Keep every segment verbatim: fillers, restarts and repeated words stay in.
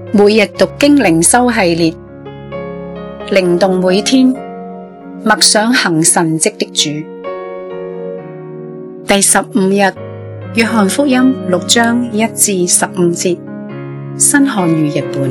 每日讀經靈修系列，靈動每天，默想行神蹟的主。第十五日，約翰福音六章一至十五節，新漢語譯本。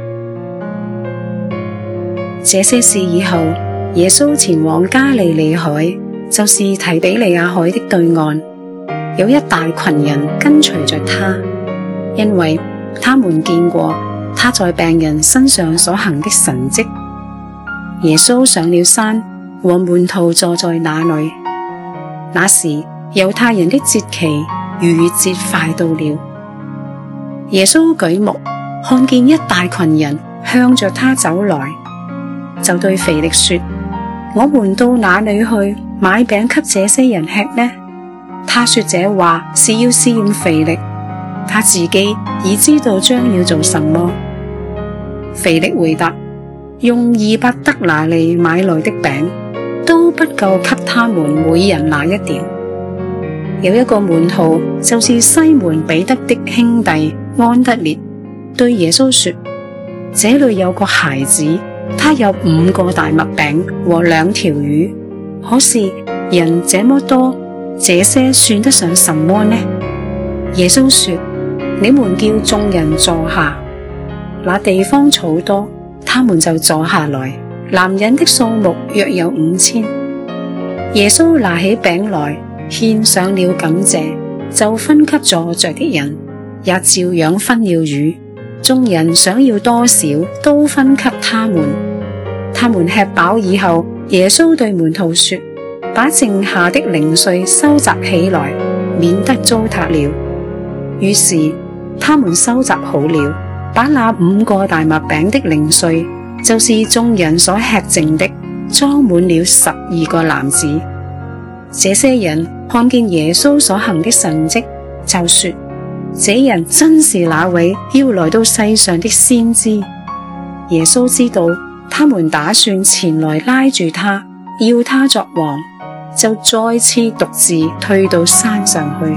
這些事以後，耶穌前往加利利海，就是提比利亞海的對岸，有一大群人跟隨着他，因為他們見過他在病人身上所行的神蹟。耶穌上了山，和門徒坐在那裏。那時，猶太人的節期逾越節快到了。耶穌舉目看見一大群人向着他走來，就對腓力說：我們到哪裏去買餅給這些人吃呢？他說這話是要試驗腓力，他自己已知道將要做什麼。腓力回答：用二百德拿利買來的餅都不夠給他們每人拿一點。有一個門徒，就是西門彼得的兄弟安德烈，對耶穌說：這裏有個孩子，他有五個大麥餅和兩條魚，可是人這麼多，這些算得上什麼呢？耶穌說：你們叫眾人坐下。那地方草多，他們就坐下來。男人的數目約有五千。耶穌拿起餅來，獻上了感謝，就分給坐着的人，也照樣分了魚。眾人想要多少，都分給他們。他們吃飽以後，耶穌對門徒說：把剩下的零碎收集起來，免得糟蹋了。於是他們收集好了，把那五個大麥餅的零碎，就是眾人所吃剩的，裝滿了十二個籃子。這些人看見耶穌所行的神蹟，就說：這人真是那位要來到世上的先知。耶穌知道他們打算前來拉住他，要他作王，就再次獨自退到山上去。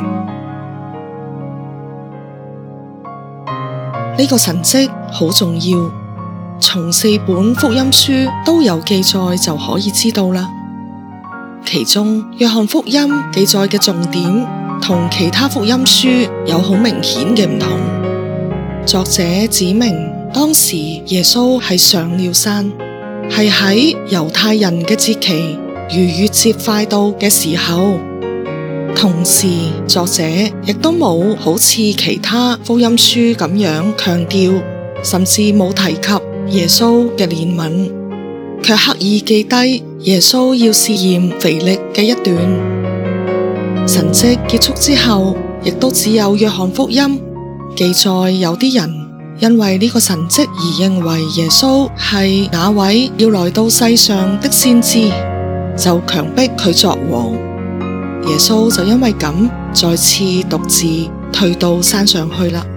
呢個神蹟好重要，從四本福音書都有記載就可以知道啦。其中約翰福音記載嘅重點同其他福音書有好明顯嘅唔同。作者指明當時耶穌係上了山，係喺猶太人嘅節期逾越節快到嘅時候。同時作者亦都冇好似其他福音書咁樣強調，甚至冇提及耶穌嘅憐憫，卻刻意記低耶穌要試驗腓力嘅一段。神蹟結束之後，亦都只有約翰福音記載有啲人因為呢個神蹟而認為耶穌係那位要來到世上的先知，就強迫佢作王。耶穌就因為咁再次獨自退到山上去啦。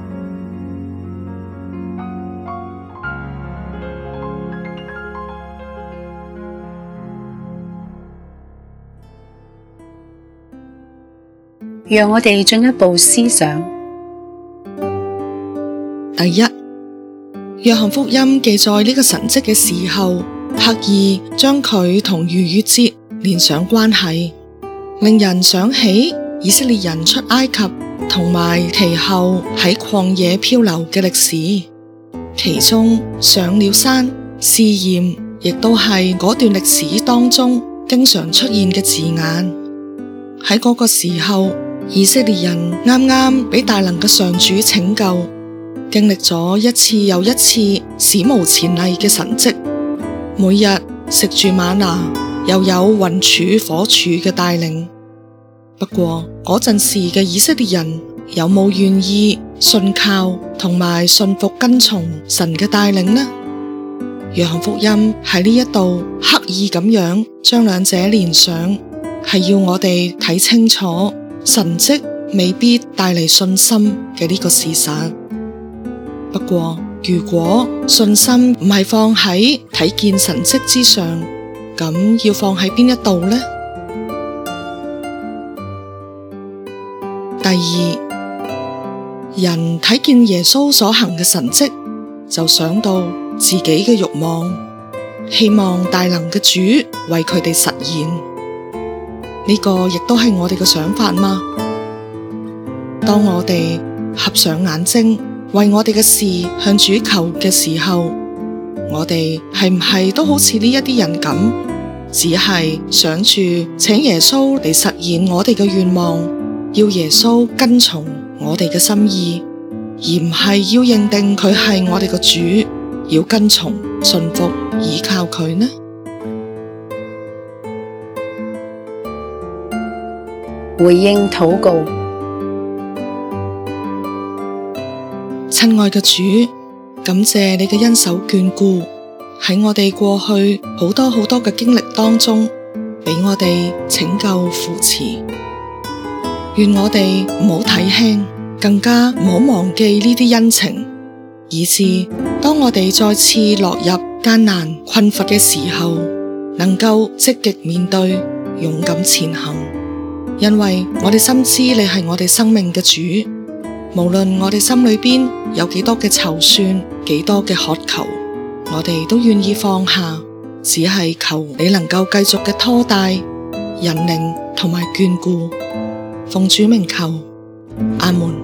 讓我哋進一步思想。 第一，約翰福音記載呢個神蹟嘅時候，刻意將佢同逾越節連上關係，令人想起以色列人出埃及同埋其後喺曠野漂流嘅歷史。其中上了山試驗，亦都係嗰段歷史當中經常出現嘅字眼。喺嗰個時候，以色列人啱啱俾大能嘅上主拯救，經歷咗一次又一次史無前例嘅神蹟，每日食住嗎哪，又有雲柱火柱嘅帶領。不過嗰陣時嘅以色列人有冇願意信靠同埋信服跟從神嘅帶領呢？約翰福音喺呢一度刻意咁樣將兩者連上，係要我哋睇清楚神蹟未必帶嚟信心嘅呢個事實。不過如果信心唔係放喺睇見神蹟之上，咁要放喺邊一度呢？第二，人睇見耶穌所行嘅神蹟， 就想到自己嘅慾望，希望大能嘅主為佢哋實現。呢個亦都係我哋嘅想法嗎？當我哋合上眼睛，為我哋嘅事向主求嘅時候，我哋係唔係都好似呢一啲人咁，只係想住請耶穌嚟實現我哋嘅願望，要耶穌跟從我哋嘅心意，而唔係要認定佢係我哋嘅主，要跟從、信服、倚靠佢呢？ 回應禱告。 親愛嘅主，感謝你嘅恩手眷顧，喺我哋過去好多好多嘅經歷當中，俾我哋拯救扶持。願我哋唔好睇輕，更加唔好忘記呢啲恩情，以致當我哋再次落入艱難困乏嘅時候，能夠積極面對，勇敢前行。因為我哋深知你係我哋生命嘅主，無論我哋心裏邊有幾多嘅籌算，幾多嘅渴求，我哋都願意放下，只係求你能夠繼續嘅拖帶、引領同埋眷顧。奉主名求，阿門。